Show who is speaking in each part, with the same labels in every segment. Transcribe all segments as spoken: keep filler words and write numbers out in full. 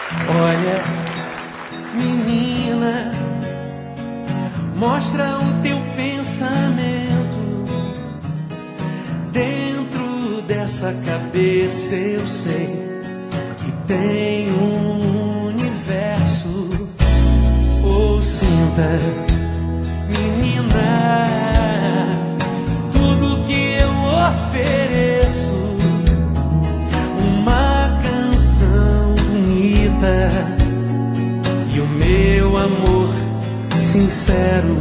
Speaker 1: Olha, menina, mostra o teu pensamento. Dentro dessa cabeça eu sei que tem um universo. Ou sinta, menina, tudo que eu ofereço. Uma canção bonita e o meu amor sincero.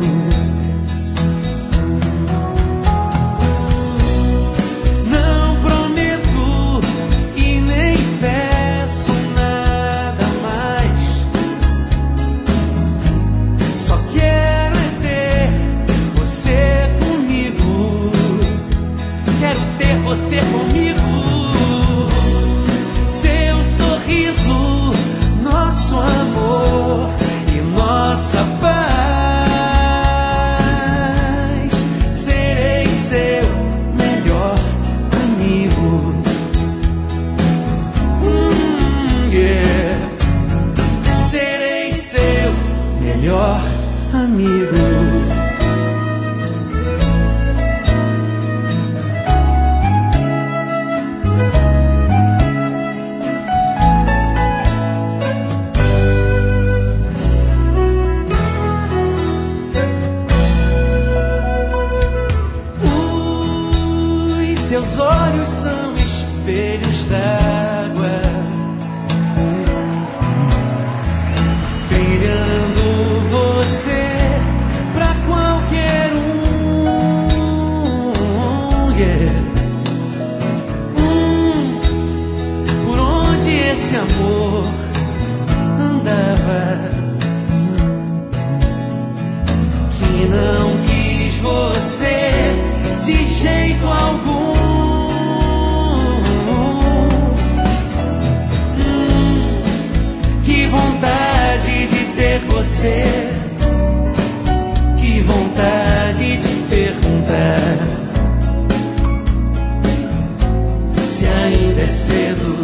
Speaker 1: Não prometo e nem peço nada mais. Só quero é ter você comigo. Quero ter você comigo. Seu sorriso, nosso amor e nossa paz. Serei seu melhor amigo. Hum, yeah. Serei seu melhor amigo. Seus olhos são espelhos d'água, brilhando você pra qualquer um, yeah. um Por onde esse amor andava, que não quis você de jeito algum. Que vontade de ter você, que vontade de perguntar se ainda é cedo.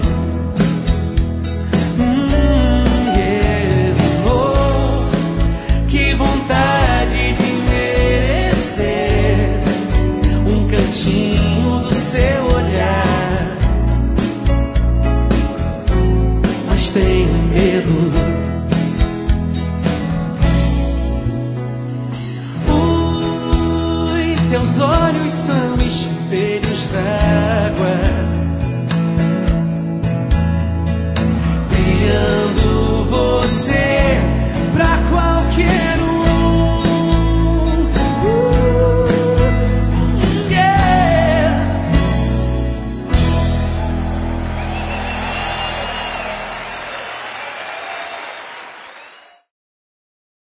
Speaker 1: Hum, yeah. Oh, que vontade de merecer um cantinho do seu olhar. Mas tenho medo. Os seus olhos são